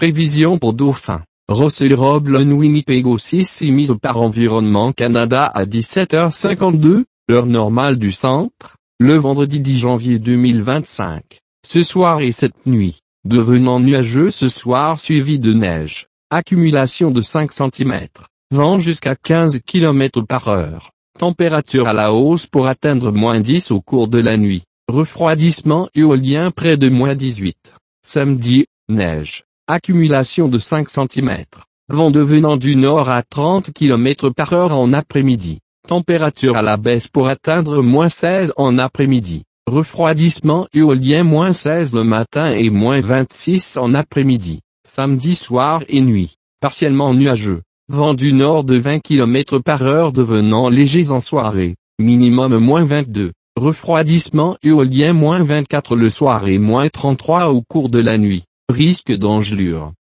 Prévision pour Dauphin. Russell Roblin Winnipeg aussi mise par Environnement Canada à 17h52, heure normale du centre, le vendredi 10 janvier 2025. Ce soir et cette nuit, devenant nuageux ce soir suivi de neige. Accumulation de 5 cm. Vent jusqu'à 15 km/h. Température à la hausse pour atteindre -10 au cours de la nuit. Refroidissement éolien près de -18. Samedi, neige. Accumulation de 5 cm. Vent devenant du nord à 30 km/h en après-midi. Température à la baisse pour atteindre -16 en après-midi. Refroidissement éolien -16 le matin et -26 en après-midi. Samedi soir et nuit. Partiellement nuageux. Vent du nord de 20 km/h devenant léger en soirée. Minimum -22. Refroidissement éolien -24 le soir et -33 au cours de la nuit. Risque d'engelure.